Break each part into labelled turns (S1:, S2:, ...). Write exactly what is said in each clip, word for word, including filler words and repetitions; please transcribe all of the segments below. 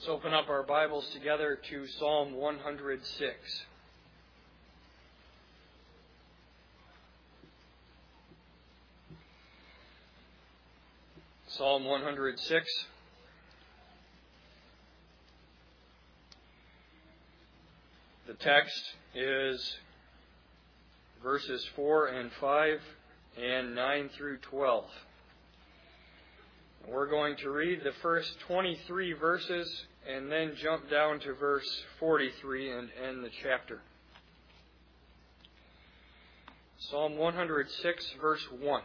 S1: Let's open up our Bibles together to Psalm one hundred six. Psalm one hundred six. The text is verses four and five and nine through twelve. We're going to read the first twenty-three verses and then jump down to verse forty-three and end the chapter. Psalm one hundred six, verse one.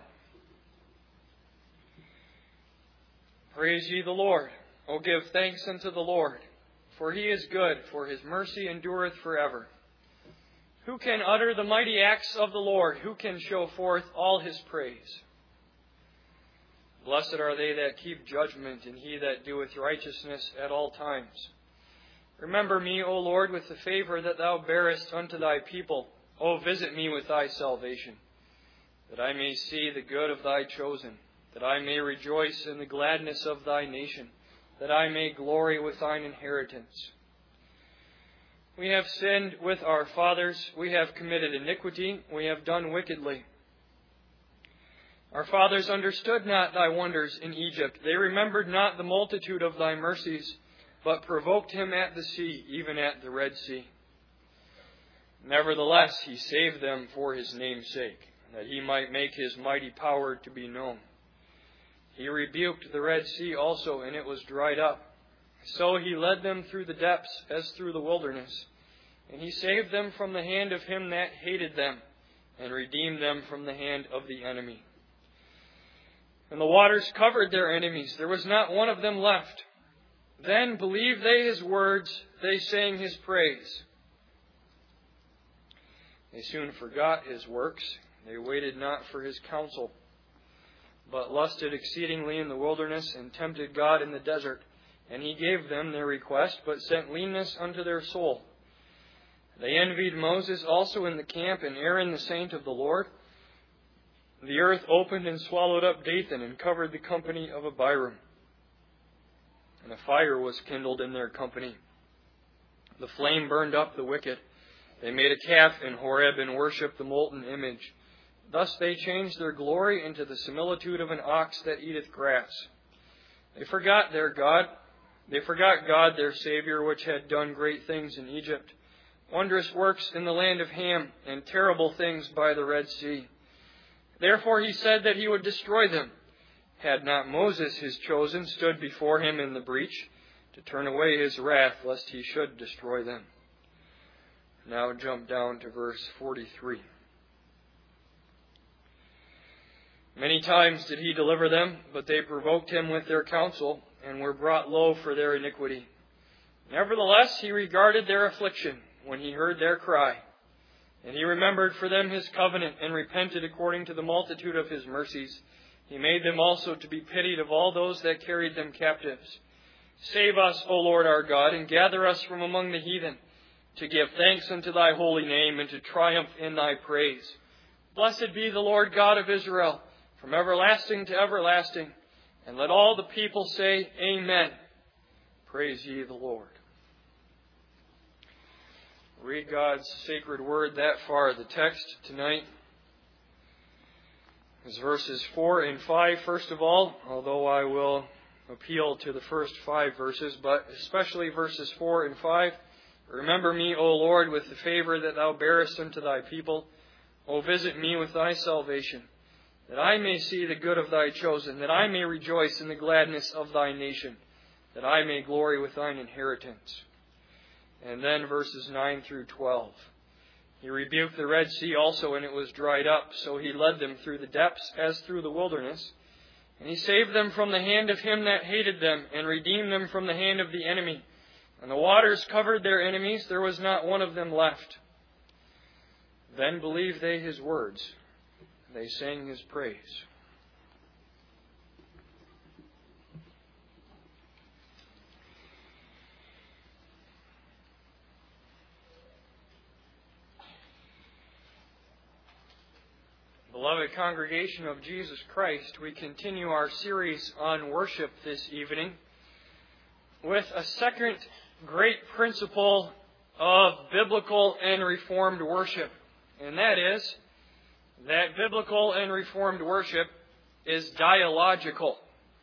S1: Praise ye the Lord. O give thanks unto the Lord, for he is good, for his mercy endureth forever. Who can utter the mighty acts of the Lord? Who can show forth all his praise? Blessed are they that keep judgment, and he that doeth righteousness at all times. Remember me, O Lord, with the favor that thou bearest unto thy people. O visit me with thy salvation, that I may see the good of thy chosen, that I may rejoice in the gladness of thy nation, that I may glory with thine inheritance. We have sinned with our fathers, we have committed iniquity, we have done wickedly. Our fathers understood not thy wonders in Egypt. They remembered not the multitude of thy mercies, but provoked him at the sea, even at the Red Sea. Nevertheless, he saved them for his name's sake, that he might make his mighty power to be known. He rebuked the Red Sea also, and it was dried up. So he led them through the depths as through the wilderness. And he saved them from the hand of him that hated them, and redeemed them from the hand of the enemy. And the waters covered their enemies. There was not one of them left. Then believed they his words. They sang his praise. They soon forgot his works. They waited not for his counsel, but lusted exceedingly in the wilderness, and tempted God in the desert. And he gave them their request, but sent leanness unto their soul. They envied Moses also in the camp, and Aaron the saint of the Lord. The earth opened and swallowed up Dathan, and covered the company of Abiram. And a fire was kindled in their company. The flame burned up the wicked. They made a calf in Horeb, and worshipped the molten image. Thus they changed their glory into the similitude of an ox that eateth grass. They forgot their God. They forgot God their Savior, which had done great things in Egypt, wondrous works in the land of Ham, and terrible things by the Red Sea. Therefore he said that he would destroy them, had not Moses his chosen stood before him in the breach, to turn away his wrath, lest he should destroy them. Now jump down to verse forty-three. Many times did he deliver them, but they provoked him with their counsel, and were brought low for their iniquity. Nevertheless he regarded their affliction, when he heard their cry. And he remembered for them his covenant, and repented according to the multitude of his mercies. He made them also to be pitied of all those that carried them captives. Save us, O Lord our God, and gather us from among the heathen, to give thanks unto thy holy name, and to triumph in thy praise. Blessed be the Lord God of Israel, from everlasting to everlasting. And let all the people say, Amen. Praise ye the Lord. Read God's sacred word that far. The text tonight is verses four and five, first of all, although I will appeal to the first five verses, but especially verses four and five. Remember me, O Lord, with the favor that thou bearest unto thy people. O visit me with thy salvation, that I may see the good of thy chosen, that I may rejoice in the gladness of thy nation, that I may glory with thine inheritance. And then verses nine through twelve. He rebuked the Red Sea also, and it was dried up. So he led them through the depths as through the wilderness. And he saved them from the hand of him that hated them, and redeemed them from the hand of the enemy. And the waters covered their enemies. There was not one of them left. Then believed they his words. They sang his praise. Beloved congregation of Jesus Christ, we continue our series on worship this evening. with a second great principle of biblical and Reformed worship. And that is that biblical and Reformed worship is dialogical.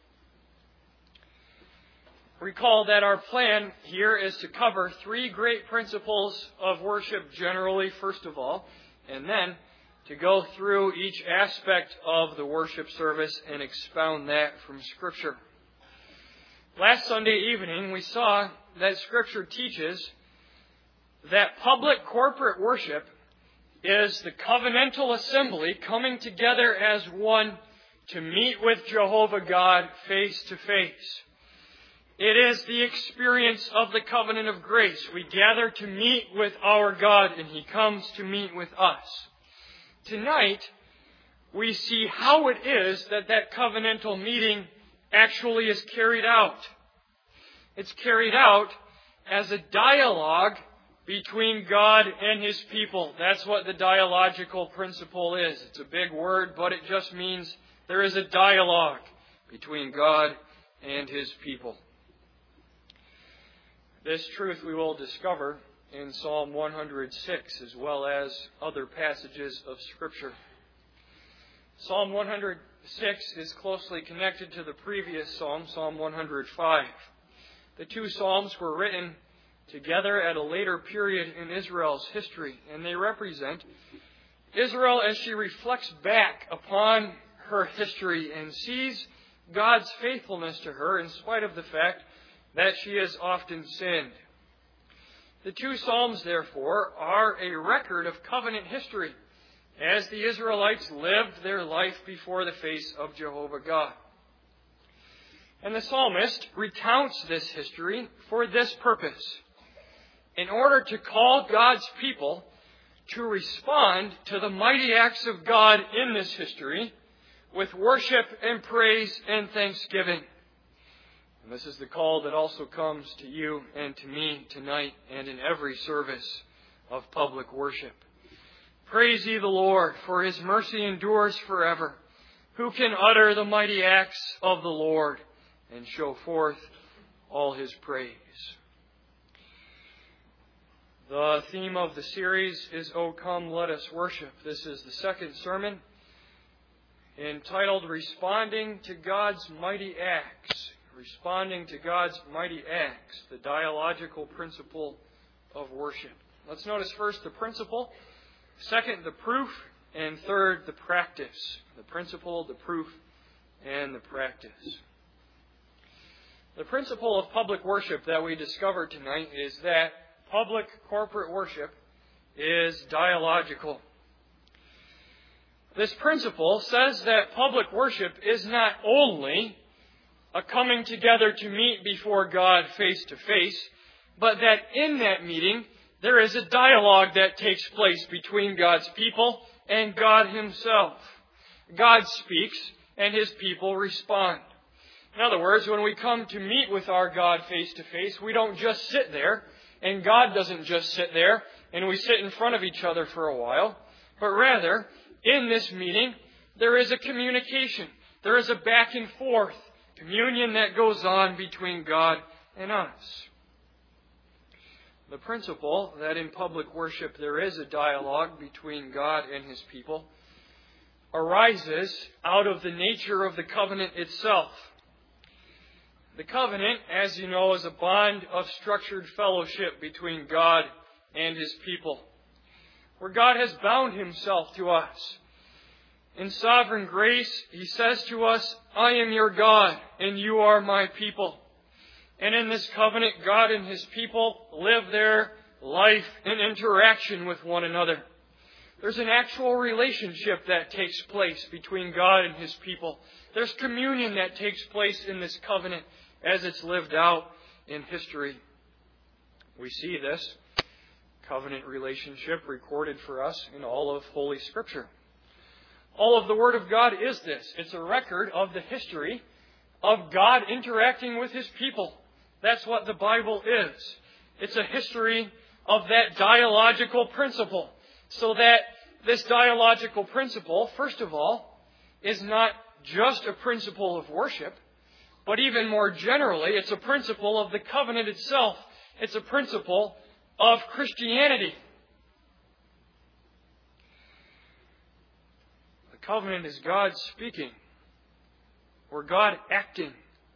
S1: Recall that our plan here is to cover three great principles of worship generally, first of all, and then to go through each aspect of the worship service and expound that from Scripture. Last Sunday evening, we saw that Scripture teaches that public corporate worship is the covenantal assembly coming together as one to meet with Jehovah God face to face. It is the experience of the covenant of grace. We gather to meet with our God, and He comes to meet with us. Tonight, we see how it is that that covenantal meeting actually is carried out. It's carried out as a dialogue between God and His people. That's what the dialogical principle is. It's a big word, but it just means there is a dialogue between God and His people. This truth we will discover in Psalm one hundred six as well as other passages of Scripture. Psalm one hundred six is closely connected to the previous psalm, Psalm one hundred five. The two psalms were written together at a later period in Israel's history, and they represent Israel as she reflects back upon her history and sees God's faithfulness to her in spite of the fact that she has often sinned. The two Psalms, therefore, are a record of covenant history as the Israelites lived their life before the face of Jehovah God. And the psalmist recounts this history for this purpose, in order to call God's people to respond to the mighty acts of God in this history with worship and praise and thanksgiving. And this is the call that also comes to you and to me tonight and in every service of public worship. Praise ye the Lord, for His mercy endures forever. Who can utter the mighty acts of the Lord and show forth all His praise? The theme of the series is O Come, Let Us Worship. This is the second sermon entitled Responding to God's Mighty Acts. Responding to God's mighty acts, the dialogical principle of worship. Let's notice first the principle, second the proof, and third the practice. The principle, the proof, and the practice. The principle of public worship that we discover tonight is that public corporate worship is dialogical. This principle says that public worship is not only a coming together to meet before God face to face, but that in that meeting there is a dialogue that takes place between God's people and God Himself. God speaks and His people respond. In other words, when we come to meet with our God face to face, we don't just sit there, and God doesn't just sit there, and we sit in front of each other for a while, but rather, in this meeting, there is a communication. There is a back and forth communion that goes on between God and us. The principle that in public worship there is a dialogue between God and His people arises out of the nature of the covenant itself. The covenant, as you know, is a bond of structured fellowship between God and His people, where God has bound Himself to us. In sovereign grace, He says to us, I am your God, and you are my people. And in this covenant, God and His people live their life in interaction with one another. There's an actual relationship that takes place between God and His people. There's communion that takes place in this covenant as it's lived out in history. We see this covenant relationship recorded for us in all of Holy Scripture. All of the Word of God is this. It's a record of the history of God interacting with His people. That's what the Bible is. It's a history of that dialogical principle. So that this dialogical principle, first of all, is not just a principle of worship, But even more generally, it's a principle of the covenant itself. It's a principle of Christianity. The covenant is God speaking, or God acting.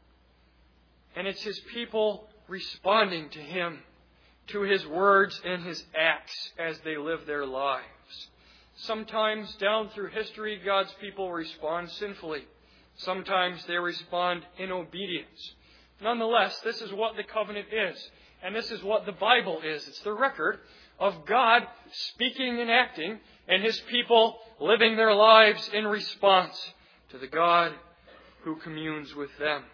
S1: And it's His people responding to Him, to His words and His acts as they live their lives. Sometimes down through history, God's people respond sinfully. Sometimes they respond in obedience. Nonetheless, this is what the covenant is. And this is what the Bible is. It's the record of God speaking and acting, and His people living their lives in response to the God who communes with them.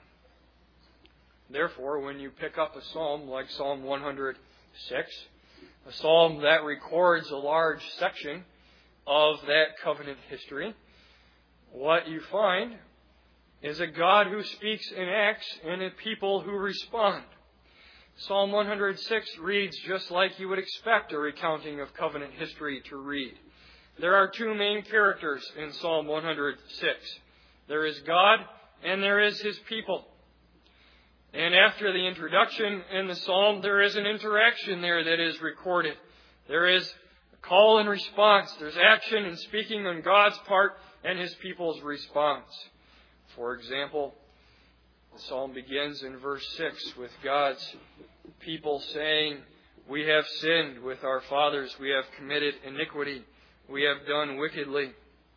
S1: Therefore, when you pick up a psalm like Psalm one hundred six, a psalm that records a large section of that covenant history, what you find is a God who speaks and acts and a people who respond. Psalm one hundred six reads just like you would expect a recounting of covenant history to read. There are two main characters in Psalm one hundred six. There is God and there is His people. And after the introduction in the psalm, there is an interaction there that is recorded. There is a call and response. There's action and speaking on God's part and His people's response. For example, the psalm begins in verse six with God's people saying, "We have sinned with our fathers. We have committed iniquity. We have done wickedly."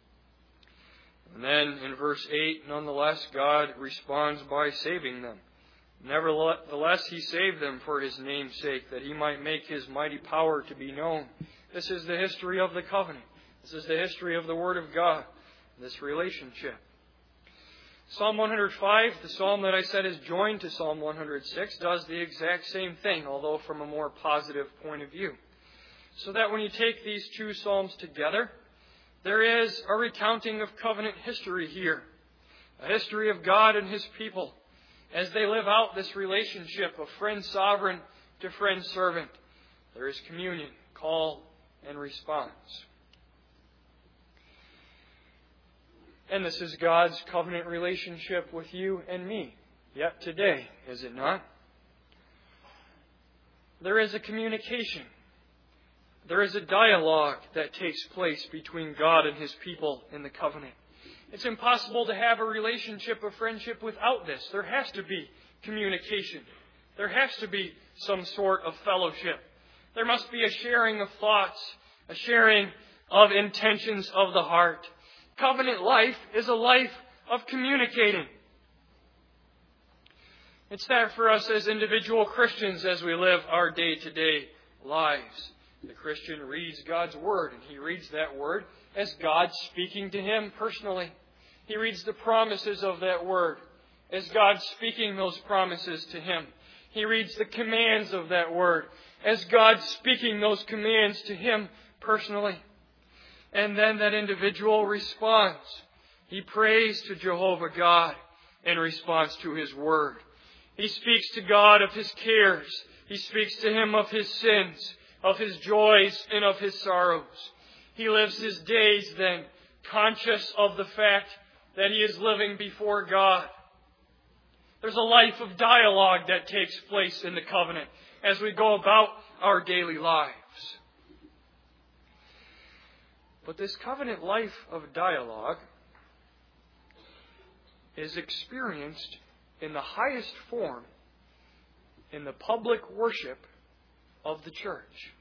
S1: And then in verse eight, nonetheless, God responds by saving them. Nevertheless, He saved them for His name's sake, that He might make His mighty power to be known. This is the history of the covenant. This is the history of the Word of God, this relationship. Psalm one hundred five, the psalm that I said is joined to Psalm one hundred six, does the exact same thing, although from a more positive point of view. So that when you take these two psalms together, there is a recounting of covenant history here. A history of God and His people as they live out this relationship of friend sovereign to friend servant. There is communion, call, and response. And this is God's covenant relationship with you and me, yet today, is it not? There is a communication. There is a dialogue that takes place between God and His people in the covenant. It's impossible to have a relationship of friendship without this. There has to be communication. There has to be some sort of fellowship. There must be a sharing of thoughts, a sharing of intentions of the heart. Covenant life is a life of communicating. It's that for us as individual Christians as we live our day-to-day lives. The Christian reads God's Word, and he reads that Word as God speaking to him personally. He reads the promises of that Word as God speaking those promises to him. He reads the commands of that Word as God speaking those commands to him personally. And then that individual responds. He prays to Jehovah God in response to His Word. He speaks to God of His cares. He speaks to Him of His sins, of His joys, and of His sorrows. He lives his days then conscious of the fact that he is living before God. There's a life of dialogue that takes place in the covenant as we go about our daily lives. But this covenant life of dialogue is experienced in the highest form in the public worship of the church.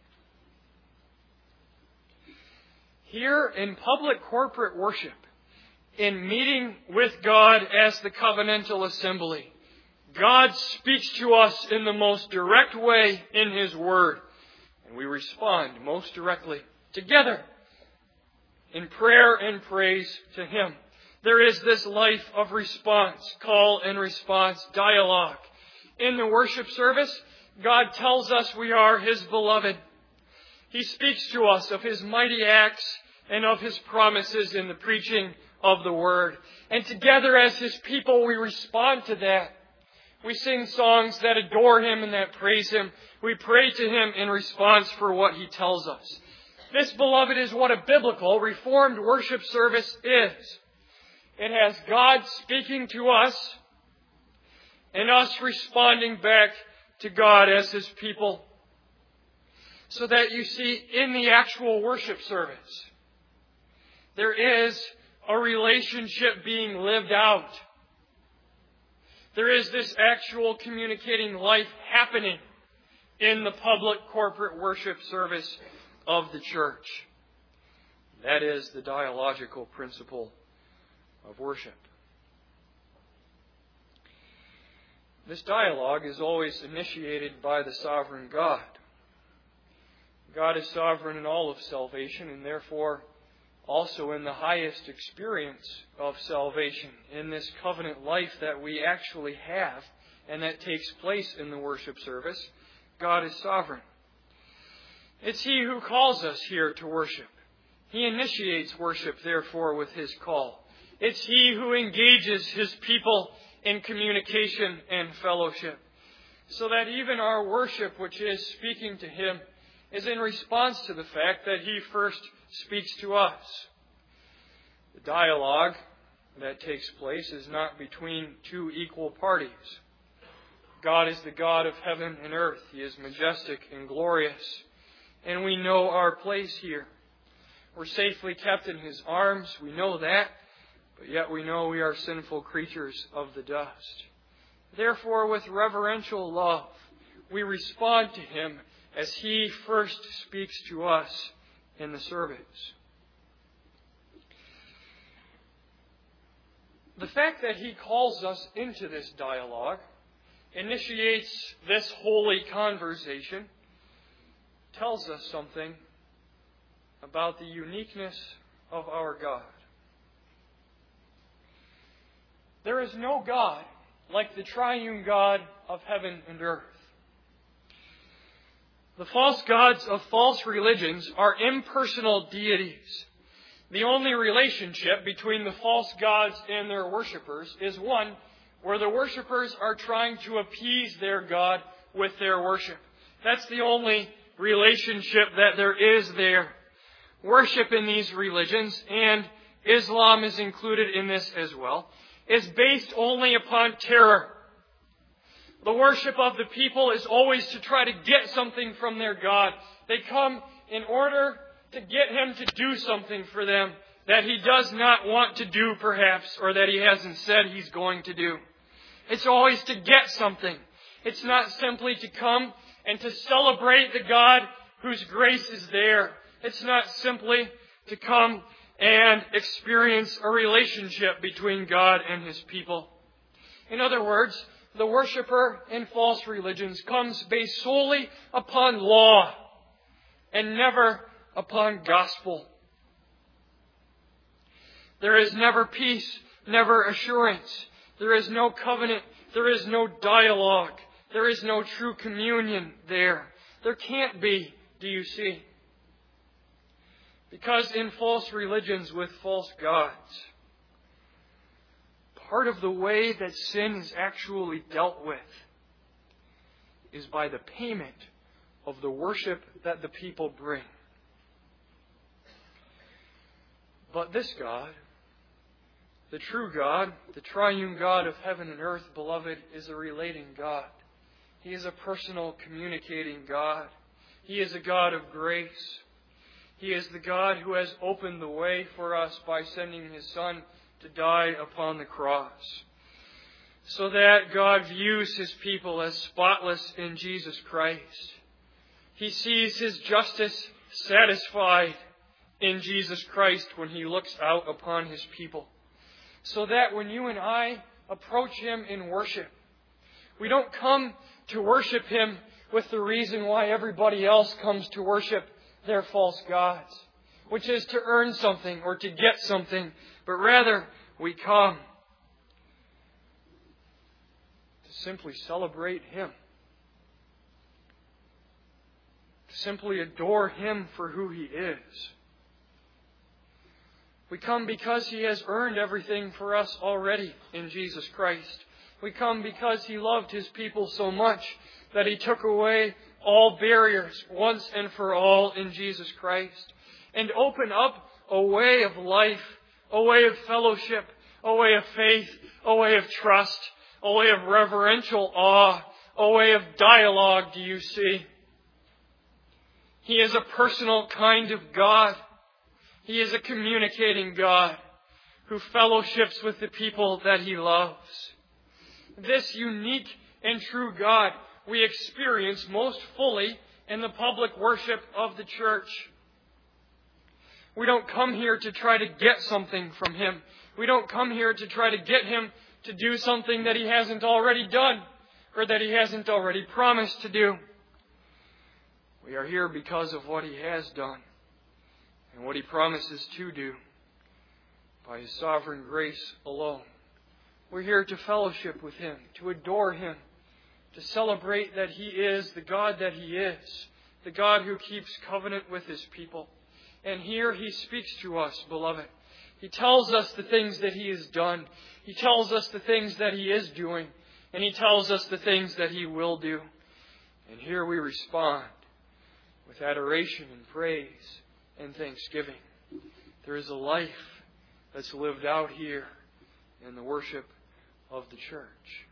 S1: Here in public corporate worship, in meeting with God as the covenantal assembly, God speaks to us in the most direct way in His Word. And we respond most directly together in prayer and praise to Him. There is this life of response, call and response, dialogue. In the worship service, God tells us we are His beloved. He speaks to us of His mighty acts and of His promises in the preaching of the Word. And together as His people, we respond to that. We sing songs that adore Him and that praise Him. We pray to Him in response for what He tells us. This, beloved, is what a biblical Reformed worship service is. It has God speaking to us and us responding back to God as His people. So that you see, in the actual worship service, there is a relationship being lived out. There is this actual communicating life happening in the public corporate worship service of the church. That is the dialogical principle of worship. This dialogue is always initiated by the sovereign God. God is sovereign in all of salvation, and therefore also in the highest experience of salvation, in this covenant life that we actually have and that takes place in the worship service. God is sovereign. It's He who calls us here to worship. He initiates worship, therefore, with His call. It's He who engages His people in communication and fellowship, so that even our worship, which is speaking to Him, is in response to the fact that He first speaks to us. The dialogue that takes place is not between two equal parties. God is the God of heaven and earth. He is majestic and glorious, and we know our place here. We're safely kept in His arms, we know that, but yet we know we are sinful creatures of the dust. Therefore, with reverential love, we respond to Him as He first speaks to us in the service. The fact that He calls us into this dialogue, initiates this holy conversation, tells us something about the uniqueness of our God. There is no God like the triune God of heaven and earth. The false gods of false religions are impersonal deities. The only relationship between the false gods and their worshippers is one where the worshippers are trying to appease their God with their worship. That's the only relationship that there is there. Worship in these religions, and Islam is included in this as well, is based only upon terror. The worship of the people is always to try to get something from their God. They come in order to get Him to do something for them that He does not want to do, perhaps, or that He hasn't said He's going to do. It's always to get something. It's not simply to come and to celebrate the God whose grace is there. It's not simply to come and experience a relationship between God and His people. In other words, the worshipper in false religions comes based solely upon law and never upon gospel. There is never peace, never assurance. There is no covenant. There is no dialogue. There is no true communion there. There can't be, do you see? Because in false religions with false gods, part of the way that sin is actually dealt with is by the payment of the worship that the people bring. But this God, the true God, the triune God of heaven and earth, beloved, is a relating God. He is a personal, communicating God. He is a God of grace. He is the God who has opened the way for us by sending His Son to die upon the cross, so that God views His people as spotless in Jesus Christ. He sees His justice satisfied in Jesus Christ when He looks out upon His people, so that when you and I approach Him in worship, we don't come to worship Him with the reason why everybody else comes to worship their false gods, which is to earn something or to get something, but rather we come to simply celebrate Him, to simply adore Him for who He is. We come because He has earned everything for us already in Jesus Christ. We come because He loved His people so much that He took away all barriers once and for all in Jesus Christ, and opened up a way of life, a way of fellowship, a way of faith, a way of trust, a way of reverential awe, a way of dialogue, do you see? He is a personal kind of God. He is a communicating God who fellowships with the people that He loves. This unique and true God we experience most fully in the public worship of the church. We don't come here to try to get something from Him. We don't come here to try to get Him to do something that He hasn't already done or that He hasn't already promised to do. We are here because of what He has done and what He promises to do by His sovereign grace alone. We're here to fellowship with Him, to adore Him, to celebrate that He is the God that He is, the God who keeps covenant with His people. And here He speaks to us, beloved. He tells us the things that He has done. He tells us the things that He is doing. And He tells us the things that He will do. And here we respond with adoration and praise and thanksgiving. There is a life that's lived out here in the worship of the church.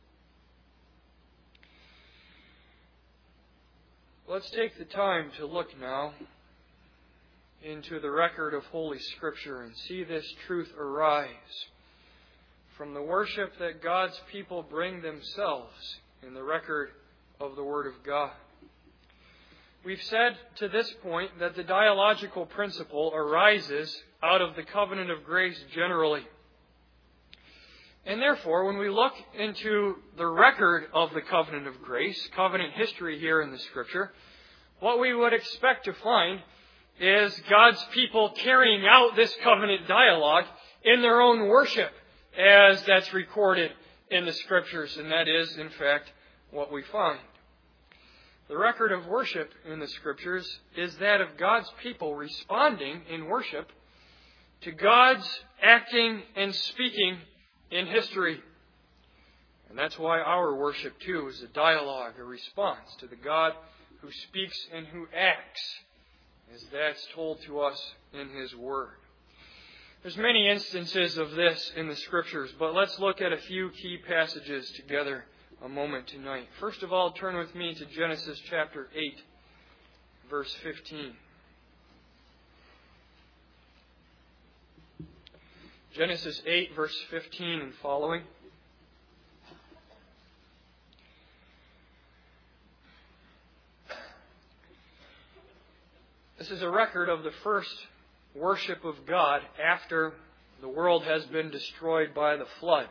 S1: Let's take the time to look now into the record of Holy Scripture and see this truth arise from the worship that God's people bring themselves in the record of the Word of God. We've said to this point that the dialogical principle arises out of the covenant of grace generally. And therefore, when we look into the record of the covenant of grace, covenant history here in the Scripture, what we would expect to find is God's people carrying out this covenant dialogue in their own worship, as that's recorded in the Scriptures. And that is, in fact, what we find. The record of worship in the Scriptures is that of God's people responding in worship to God's acting and speaking in history. And that's why our worship, too, is a dialogue, a response to the God who speaks and who acts, as that's told to us in His Word. There's many instances of this in the Scriptures, but let's look at a few key passages together a moment tonight. First of all, turn with me to Genesis chapter eight, verse fifteen. Genesis eight, verse fifteen and following. This is a record of the first worship of God after the world has been destroyed by the flood.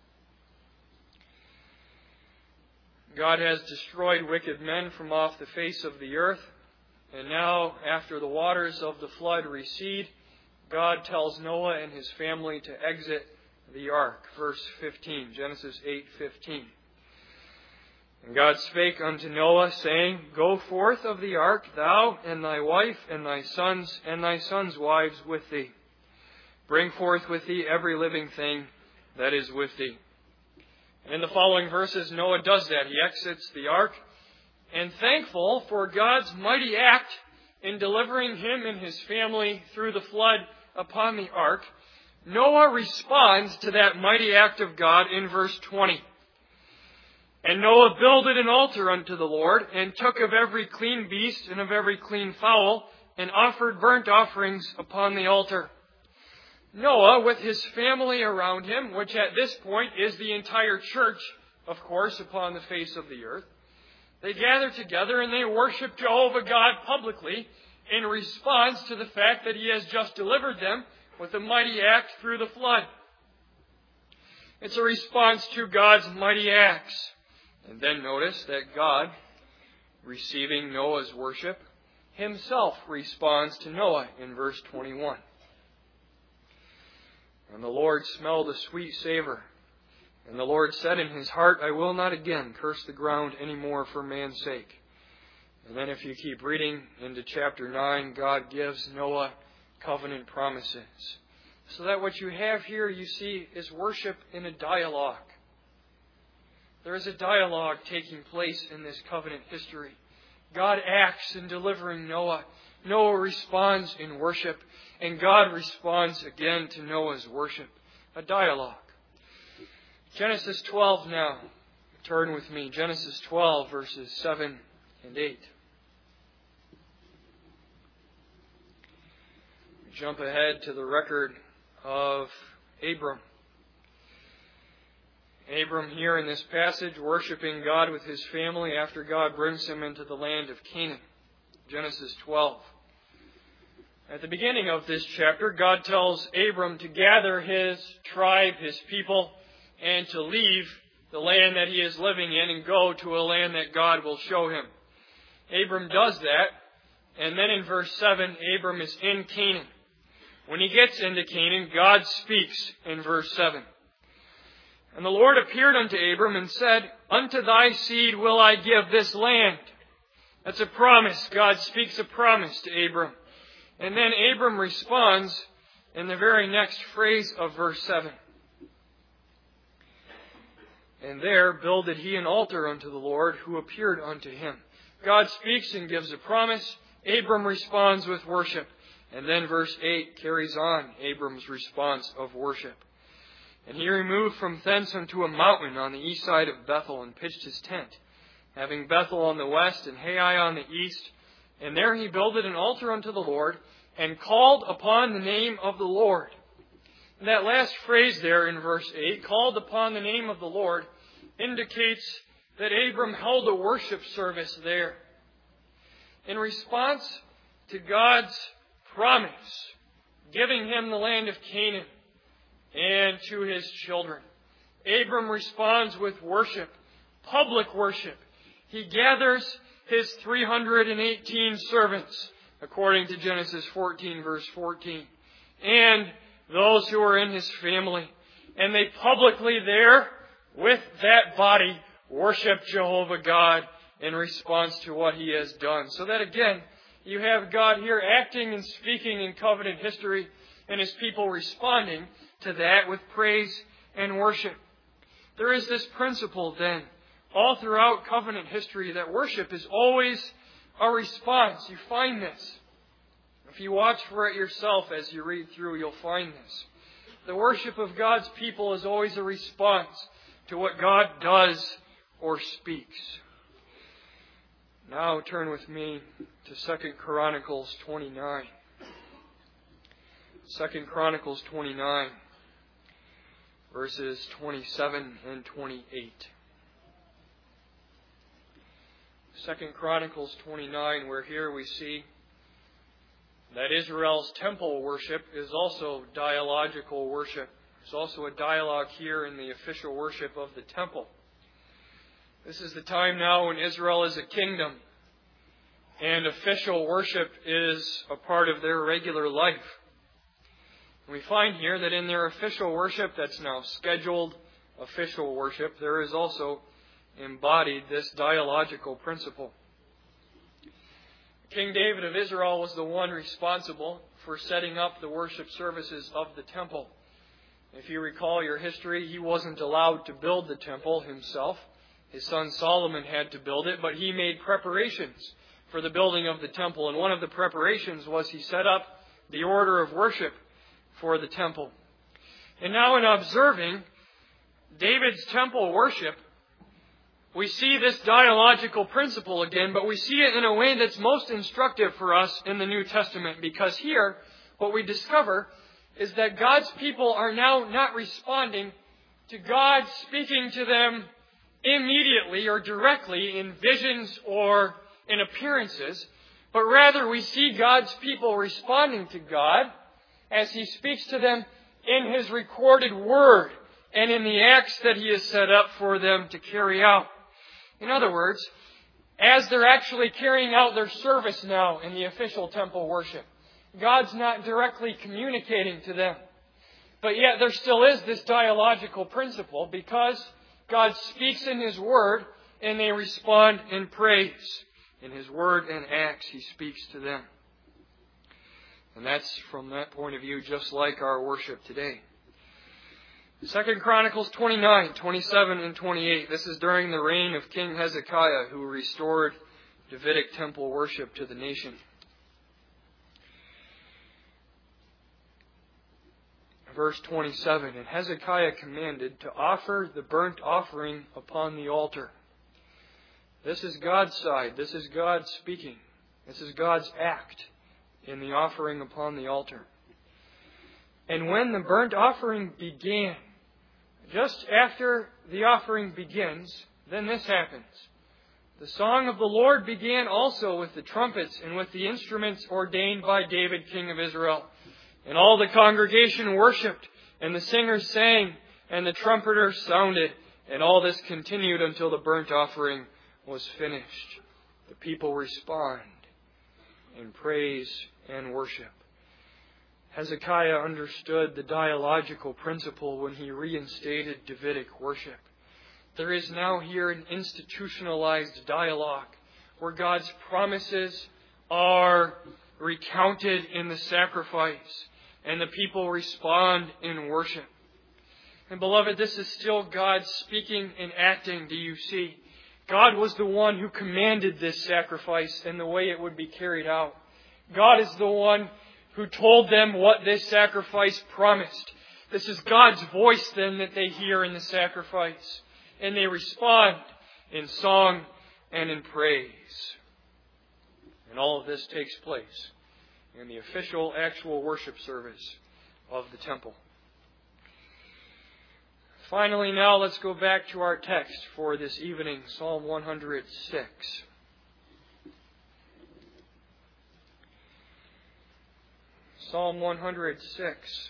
S1: God has destroyed wicked men from off the face of the earth, and now, after the waters of the flood recede, God tells Noah and his family to exit the ark. Verse fifteen, Genesis eight fifteen. And God spake unto Noah, saying, Go forth of the ark, thou and thy wife and thy sons and thy sons' wives with thee. Bring forth with thee every living thing that is with thee. And in the following verses, Noah does that. He exits the ark, and thankful for God's mighty act in delivering him and his family through the flood upon the ark, Noah responds to that mighty act of God in verse twenty. And Noah builded an altar unto the Lord, and took of every clean beast and of every clean fowl, and offered burnt offerings upon the altar. Noah, with his family around him, which at this point is the entire church, of course, upon the face of the earth, they gather together and they worship Jehovah God publicly in response to the fact that He has just delivered them with a mighty act through the flood. It's a response to God's mighty acts. And then notice that God, receiving Noah's worship, Himself responds to Noah in verse twenty-one. And the Lord smelled a sweet savor. And the Lord said in His heart, I will not again curse the ground any more for man's sake. And then if you keep reading into chapter nine, God gives Noah covenant promises. So that what you have here, you see, is worship in a dialogue. There is a dialogue taking place in this covenant history. God acts in delivering Noah. Noah responds in worship, and God responds again to Noah's worship. A dialogue. Genesis twelve now. Turn with me. Genesis twelve, verses seven and eight. Jump ahead to the record of Abram. Abram here in this passage worshiping God with his family after God brings him into the land of Canaan. Genesis twelve. At the beginning of this chapter, God tells Abram to gather his tribe, his people, and to leave the land that he is living in and go to a land that God will show him. Abram does that, and then in verse seven, Abram is in Canaan. When he gets into Canaan, God speaks in verse seven. And the Lord appeared unto Abram and said, Unto thy seed will I give this land. That's a promise. God speaks a promise to Abram. And then Abram responds in the very next phrase of verse seven. And there builded he an altar unto the Lord who appeared unto him. God speaks and gives a promise. Abram responds with worship. And then verse eight carries on Abram's response of worship. And he removed from thence unto a mountain on the east side of Bethel and pitched his tent, having Bethel on the west and Hai on the east. And there he builded an altar unto the Lord and called upon the name of the Lord. And that last phrase there in verse eight, called upon the name of the Lord, indicates that Abram held a worship service there. In response to God's promise, giving him the land of Canaan and to his children, Abram responds with worship, public worship. He gathers his three hundred eighteen servants, according to Genesis fourteen, verse fourteen, and those who are in his family. And they publicly there, with that body, worship Jehovah God in response to what he has done. So that again, you have God here acting and speaking in covenant history, and his people responding to that with praise and worship. There is this principle then, all throughout covenant history, that worship is always a response. You find this. If you watch for it yourself as you read through, you'll find this. The worship of God's people is always a response to what God does or speaks. Now turn with me to Second Chronicles twenty-nine. Second Chronicles twenty-nine, verses twenty-seven and twenty-eight. Second Chronicles twenty-nine, where here we see that Israel's temple worship is also dialogical worship. There's also a dialogue here in the official worship of the temple. This is the time now when Israel is a kingdom, and official worship is a part of their regular life. We find here that in their official worship, that's now scheduled official worship, there is also embodied this dialogical principle. King David of Israel was the one responsible for setting up the worship services of the temple. If you recall your history, he wasn't allowed to build the temple himself. His son Solomon had to build it, but he made preparations for the building of the temple. And one of the preparations was he set up the order of worship for the temple. And now in observing David's temple worship, we see this dialogical principle again, but we see it in a way that's most instructive for us in the New Testament, because here what we discover is that God's people are now not responding to God speaking to them immediately or directly in visions or in appearances, but rather we see God's people responding to God as He speaks to them in His recorded Word and in the acts that He has set up for them to carry out. In other words, as they're actually carrying out their service now in the official temple worship, God's not directly communicating to them. But yet there still is this dialogical principle, because God speaks in His Word and they respond in praise. In His Word and acts, He speaks to them. And that's, from that point of view, just like our worship today. Second Chronicles twenty-nine, twenty-seven and twenty-eight. This is during the reign of King Hezekiah, who restored Davidic temple worship to the nation. verse twenty-seven, and Hezekiah commanded to offer the burnt offering upon the altar. This is God's side. This is God speaking. This is God's act in the offering upon the altar. And when the burnt offering began, just after the offering begins, then this happens. The song of the Lord began also with the trumpets and with the instruments ordained by David, king of Israel. And all the congregation worshipped, and the singers sang, and the trumpeters sounded, and all this continued until the burnt offering was finished. The people respond in praise and worship. Hezekiah understood the dialogical principle when he reinstated Davidic worship. There is now here an institutionalized dialogue where God's promises are recounted in the sacrifice, and the people respond in worship. And beloved, this is still God speaking and acting, do you see? God was the one who commanded this sacrifice and the way it would be carried out. God is the one who told them what this sacrifice promised. This is God's voice then that they hear in the sacrifice. And they respond in song and in praise. And all of this takes place in the official, actual worship service of the temple. Finally, now let's go back to our text for this evening, Psalm one hundred six. Psalm one hundred six,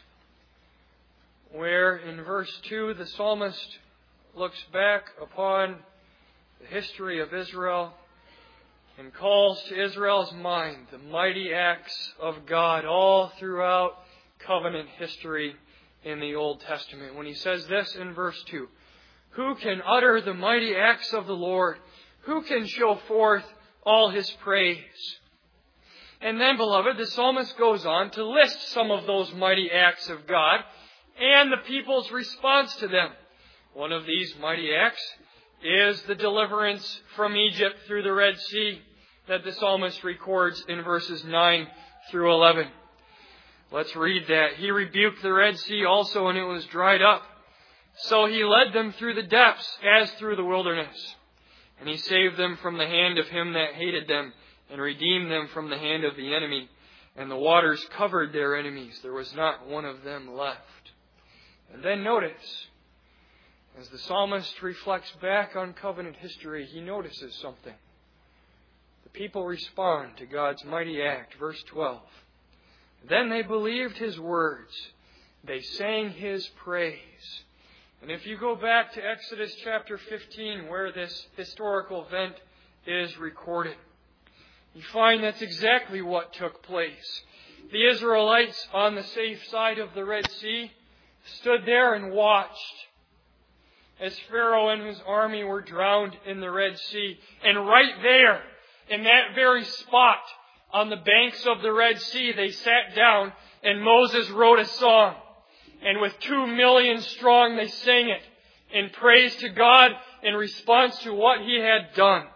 S1: where in verse two the psalmist looks back upon the history of Israel and calls to Israel's mind the mighty acts of God all throughout covenant history in the Old Testament. When he says this in verse two, "Who can utter the mighty acts of the Lord? Who can show forth all His praise?" And then, beloved, the psalmist goes on to list some of those mighty acts of God and the people's response to them. One of these mighty acts is the deliverance from Egypt through the Red Sea that the psalmist records in verses nine through eleven. Let's read that. "He rebuked the Red Sea also, and it was dried up. So He led them through the depths as through the wilderness. And He saved them from the hand of him that hated them, and redeemed them from the hand of the enemy. And the waters covered their enemies. There was not one of them left." And then notice, as the psalmist reflects back on covenant history, he notices something. The people respond to God's mighty act. Verse twelve. "Then they believed His words. They sang His praise." And if you go back to Exodus chapter fifteen, where this historical event is recorded, you find that's exactly what took place. The Israelites on the safe side of the Red Sea stood there and watched as Pharaoh and his army were drowned in the Red Sea. And right there, in that very spot, on the banks of the Red Sea, they sat down and Moses wrote a song. And with two million strong, they sang it in praise to God in response to what He had done.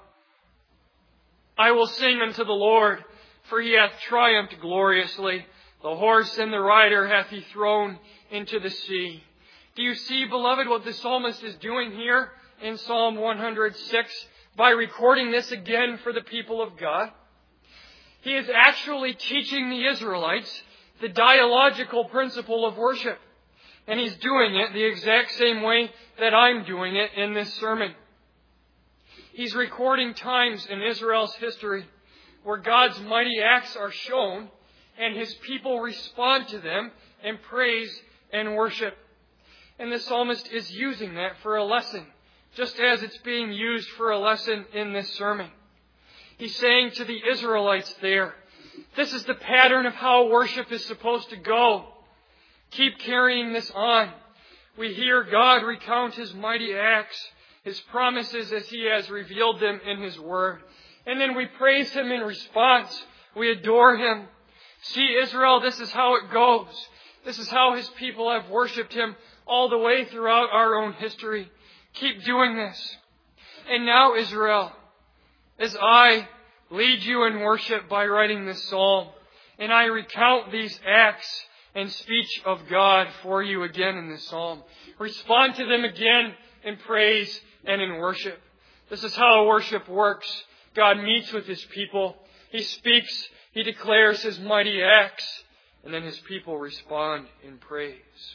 S1: "I will sing unto the Lord, for He hath triumphed gloriously. The horse and the rider hath He thrown into the sea." Do you see, beloved, what the psalmist is doing here in Psalm one hundred six by recording this again for the people of God? He is actually teaching the Israelites the dialogical principle of worship. And He's doing it the exact same way that I'm doing it in this sermon. He's recording times in Israel's history where God's mighty acts are shown and His people respond to them in praise and worship. And the psalmist is using that for a lesson, just as it's being used for a lesson in this sermon. He's saying to the Israelites there, this is the pattern of how worship is supposed to go. Keep carrying this on. We hear God recount His mighty acts, His promises as He has revealed them in His Word. And then we praise Him in response. We adore Him. See, Israel, this is how it goes. This is how His people have worshipped Him all the way throughout our own history. Keep doing this. And now, Israel, as I lead you in worship by writing this psalm, and I recount these acts and speech of God for you again in this psalm. Respond to them again in praise and in worship. This is how worship works. God meets with His people. He speaks. He declares His mighty acts. And then His people respond in praise.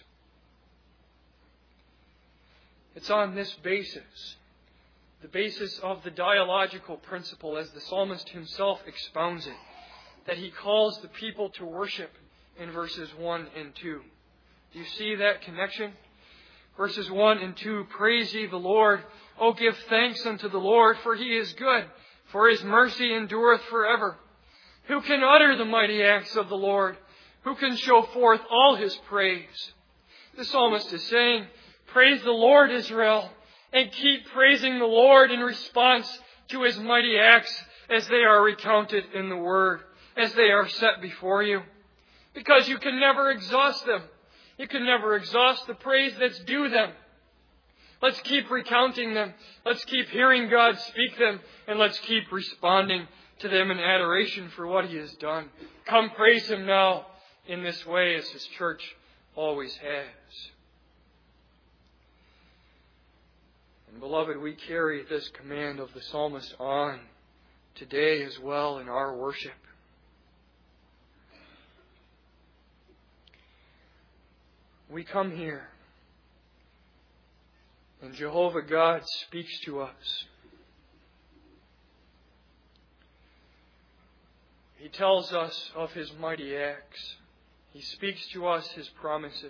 S1: It's on this basis, the basis of the dialogical principle as the psalmist himself expounds it, that he calls the people to worship in verses one and two. Do you see that connection? Verses one and two, praise ye the Lord. O give thanks unto the Lord, for He is good, for His mercy endureth forever. Who can utter the mighty acts of the Lord? Who can show forth all His praise? The psalmist is saying, praise the Lord, Israel, and keep praising the Lord in response to His mighty acts as they are recounted in the Word, as they are set before you. Because you can never exhaust them. You can never exhaust the praise that's due them. Let's keep recounting them. Let's keep hearing God speak them. And let's keep responding to them in adoration for what He has done. Come praise Him now in this way as His church always has. And beloved, we carry this command of the psalmist on today as well in our worship. We come here, and Jehovah God speaks to us. He tells us of His mighty acts. He speaks to us His promises.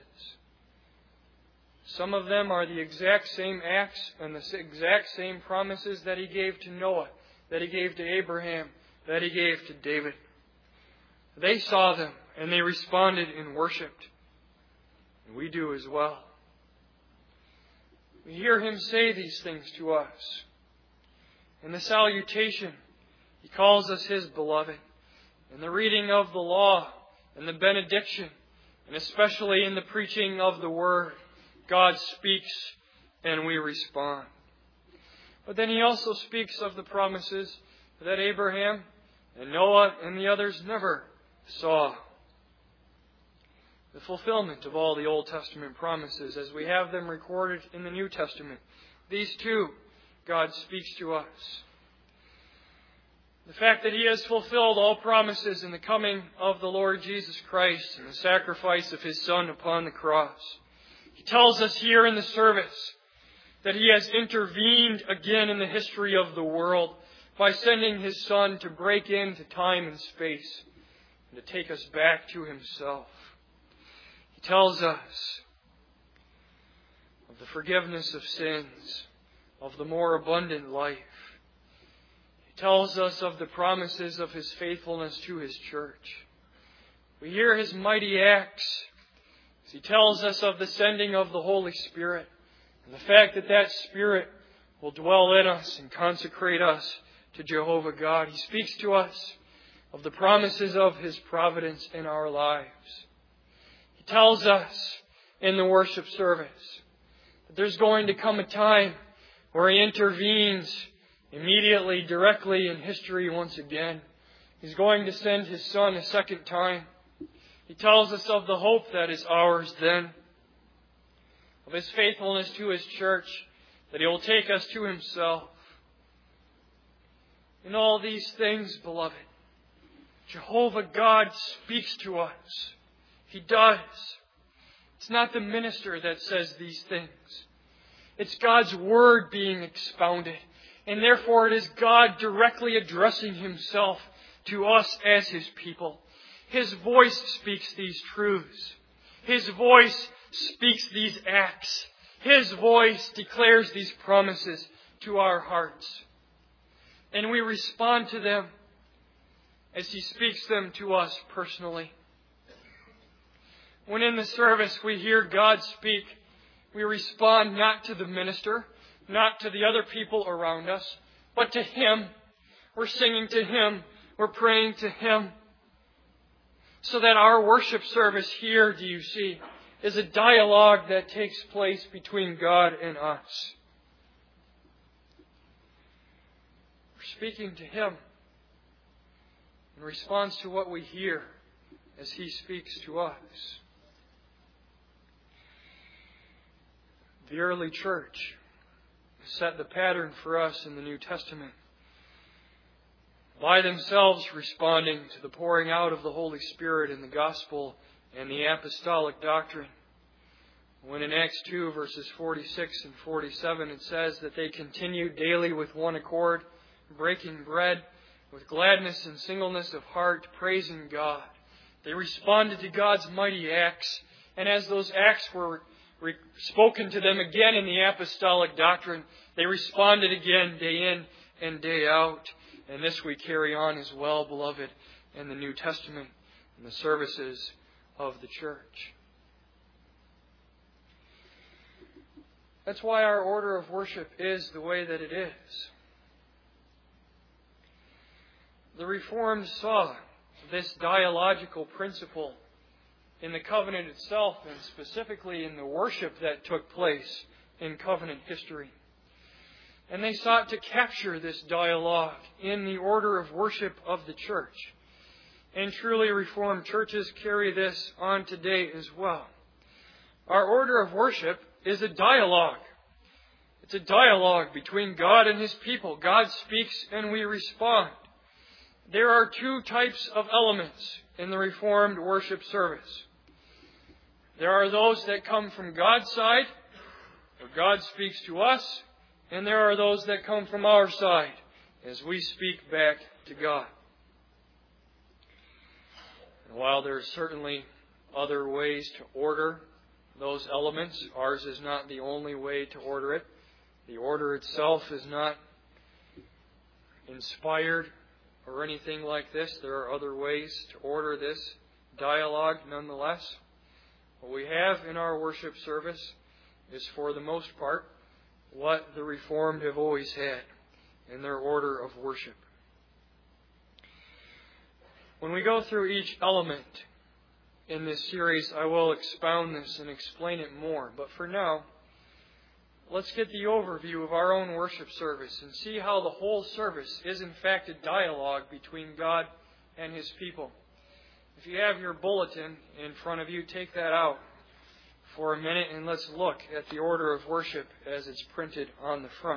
S1: Some of them are the exact same acts and the exact same promises that He gave to Noah, that He gave to Abraham, that He gave to David. They saw them and they responded and worshipped. And we do as well. We hear Him say these things to us. In the salutation, He calls us His beloved. In the reading of the law and the benediction, and especially in the preaching of the Word, God speaks and we respond. But then He also speaks of the promises that Abraham and Noah and the others never saw. The fulfillment of all the Old Testament promises as we have them recorded in the New Testament. These too, God speaks to us. The fact that He has fulfilled all promises in the coming of the Lord Jesus Christ and the sacrifice of His Son upon the cross. He tells us here in the service that He has intervened again in the history of the world by sending His Son to break into time and space and to take us back to Himself. He tells us of the forgiveness of sins, of the more abundant life. He tells us of the promises of His faithfulness to His church. We hear His mighty acts as He tells us of the sending of the Holy Spirit and the fact that that Spirit will dwell in us and consecrate us to Jehovah God. He speaks to us of the promises of His providence in our lives. He tells us in the worship service that there's going to come a time where He intervenes immediately, directly in history once again. He's going to send His Son a second time. He tells us of the hope that is ours then, of His faithfulness to His church, that He will take us to Himself. In all these things, beloved, Jehovah God speaks to us. He does. It's not the minister that says these things. It's God's Word being expounded. And therefore it is God directly addressing Himself to us as His people. His voice speaks these truths. His voice speaks these acts. His voice declares these promises to our hearts. And we respond to them as He speaks them to us personally. When in the service we hear God speak, we respond not to the minister, not to the other people around us, but to Him. We're singing to Him. We're praying to Him. So that our worship service here, do you see, is a dialogue that takes place between God and us. We're speaking to Him in response to what we hear as He speaks to us. The early church set the pattern for us in the New Testament, by themselves responding to the pouring out of the Holy Spirit in the gospel and the apostolic doctrine. When in Acts two, verses forty-six and forty-seven, it says that they continued daily with one accord, breaking bread, with gladness and singleness of heart, praising God. They responded to God's mighty acts, and as those acts were re- spoken to them again in the apostolic doctrine, they responded again day in and day out. And this we carry on as well, beloved, in the New Testament, in the services of the church. That's why our order of worship is the way that it is. The Reformed saw this dialogical principle in the covenant itself, and specifically in the worship that took place in covenant history. And they sought to capture this dialogue in the order of worship of the church. And truly Reformed churches carry this on today as well. Our order of worship is a dialogue. It's a dialogue between God and His people. God speaks and we respond. There are two types of elements in the Reformed worship service. There are those that come from God's side, where God speaks to us, and there are those that come from our side as we speak back to God. And while there are certainly other ways to order those elements, ours is not the only way to order it. The order itself is not inspired or anything like this. There are other ways to order this dialogue nonetheless. What we have in our worship service is, for the most part, what the Reformed have always had in their order of worship. When we go through each element in this series, I will expound this and explain it more. But for now, let's get the overview of our own worship service and see how the whole service is in fact a dialogue between God and His people. If you have your bulletin in front of you, take that out for a minute and let's look at the order of worship as it's printed on the front.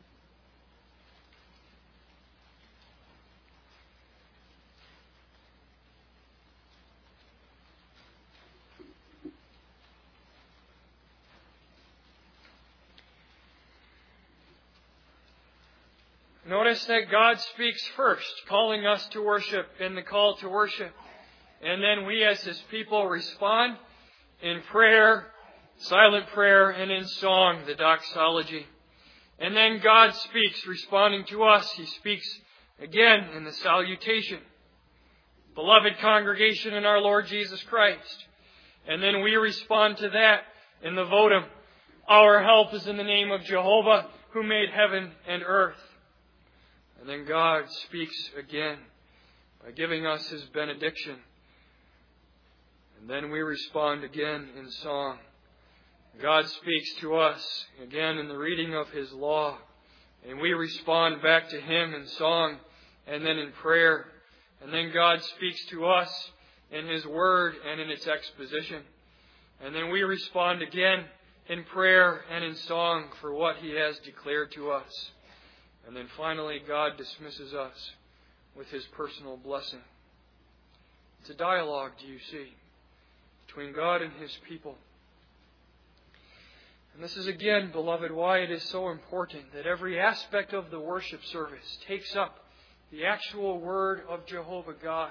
S1: Notice that God speaks first, calling us to worship in the call to worship. And then we as His people respond in prayer, silent prayer, and in song, the doxology. And then God speaks, responding to us. He speaks again in the salutation. Beloved congregation in our Lord Jesus Christ. And then we respond to that in the votum. Our help is in the name of Jehovah, who made heaven and earth. And then God speaks again by giving us His benediction. And then we respond again in song. God speaks to us again in the reading of His law. And we respond back to Him in song and then in prayer. And then God speaks to us in His word and in its exposition. And then we respond again in prayer and in song for what He has declared to us. And then finally, God dismisses us with His personal blessing. It's a dialogue, do you see, between God and His people. And this is again, beloved, why it is so important that every aspect of the worship service takes up the actual word of Jehovah God.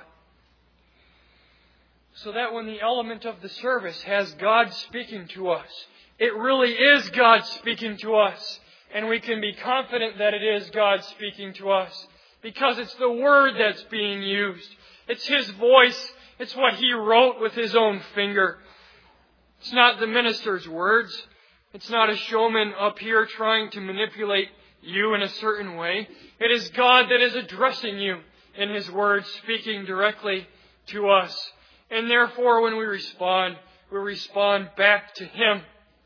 S1: So that when the element of the service has God speaking to us, it really is God speaking to us. And we can be confident that it is God speaking to us because it's the word that's being used. It's His voice. It's what He wrote with His own finger. It's not the minister's words. It's not a showman up here trying to manipulate you in a certain way. It is God that is addressing you in His words, speaking directly to us. And therefore, when we respond, we respond back to Him.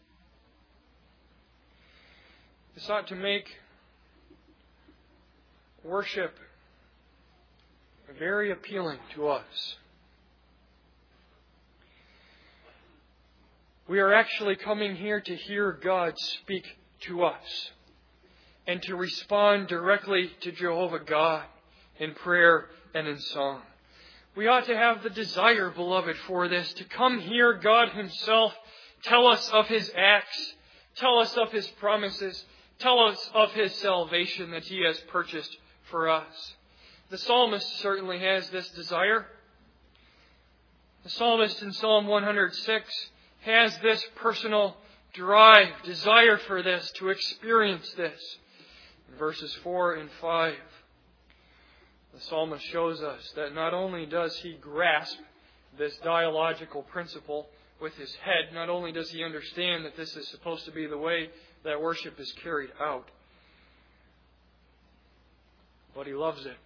S1: This ought to make worship very appealing to us. We are actually coming here to hear God speak to us and to respond directly to Jehovah God in prayer and in song. We ought to have the desire, beloved, for this, to come hear God Himself tell us of His acts, tell us of His promises, tell us of His salvation that He has purchased for us. The psalmist certainly has this desire. The psalmist in Psalm one hundred six has this personal drive, desire for this, to experience this. In verses four and five, the psalmist shows us that not only does he grasp this dialogical principle with his head, not only does he understand that this is supposed to be the way that worship is carried out, but he loves it.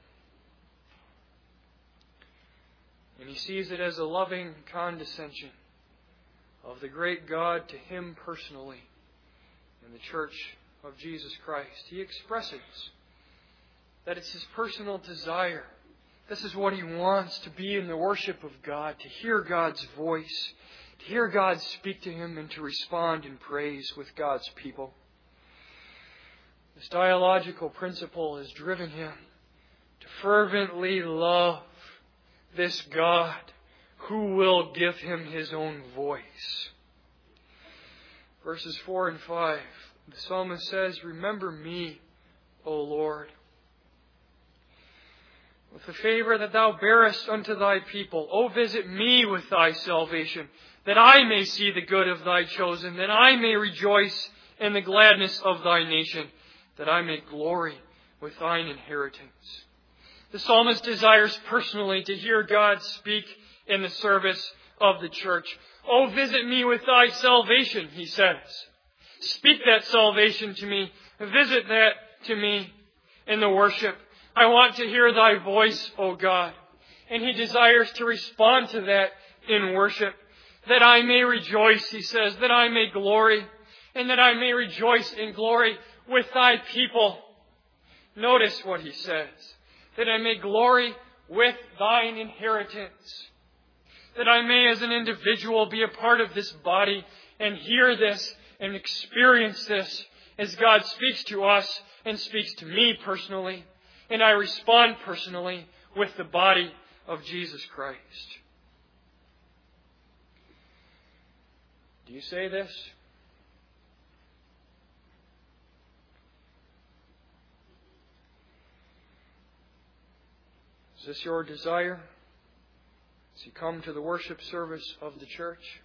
S1: And he sees it as a loving condescension of the great God to him personally in the church of Jesus Christ. He expresses that it's his personal desire. This is what he wants, to be in the worship of God, to hear God's voice, to hear God speak to him, and to respond in praise with God's people. This dialogical principle has driven him to fervently love this God who will give him His own voice. Verses four and five, the psalmist says, "Remember me, O Lord, with the favor that Thou bearest unto Thy people. O visit me with Thy salvation, that I may see the good of Thy chosen, that I may rejoice in the gladness of Thy nation, that I may glory with Thine inheritance." The psalmist desires personally to hear God speak in the service of the church. "Oh, visit me with Thy salvation," he says. "Speak that salvation to me. Visit that to me in the worship. I want to hear Thy voice, O God." And he desires to respond to that in worship. "That I may rejoice," he says, "that I may glory, and that I may rejoice in glory with Thy people." Notice what he says. "That I may glory with Thine inheritance." That I may, as an individual, be a part of this body and hear this and experience this as God speaks to us and speaks to me personally. And I respond personally with the body of Jesus Christ. Do you say this? Is this your desire as you come to the worship service of the church?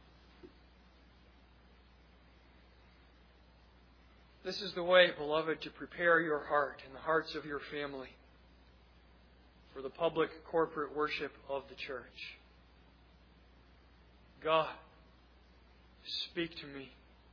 S1: This is the way, beloved, to prepare your heart and the hearts of your family for the public corporate worship of the church. God, speak to me.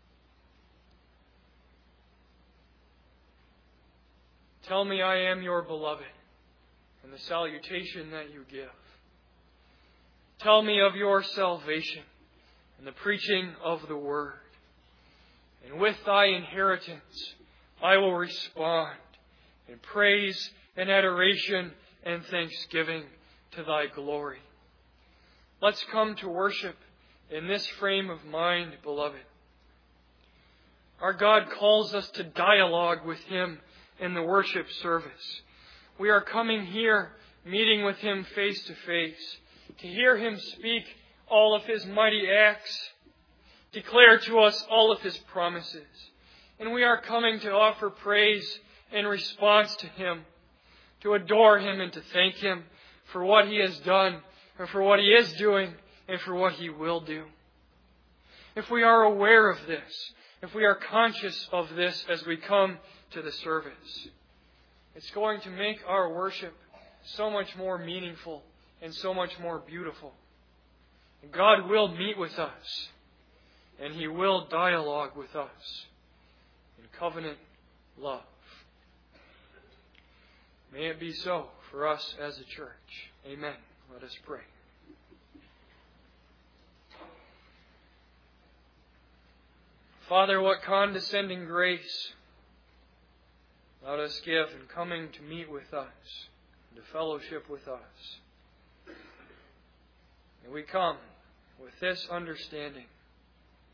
S1: Tell me I am your beloved, and the salutation that you give. Tell me of your salvation and the preaching of the Word. And with Thy inheritance, I will respond in praise and adoration and thanksgiving to Thy glory. Let's come to worship in this frame of mind, beloved. Our God calls us to dialogue with Him in the worship service. We are coming here, meeting with Him face to face, to hear Him speak all of His mighty acts, declare to us all of His promises. And we are coming to offer praise in response to Him, to adore Him and to thank Him for what He has done, and for what He is doing, and for what He will do. If we are aware of this, if we are conscious of this as we come to the service, it's going to make our worship so much more meaningful and so much more beautiful. And God will meet with us, and He will dialogue with us in covenant love. May it be so for us as a church. Amen. Let us pray. Father, what condescending grace Thou dost give in coming to meet with us, and to fellowship with us. And we come with this understanding,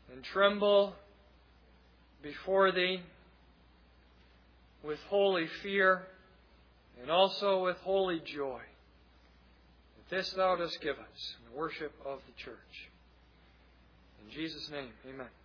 S1: and tremble before Thee with holy fear and also with holy joy. This Thou dost give us in the worship of the church. In Jesus' name, amen.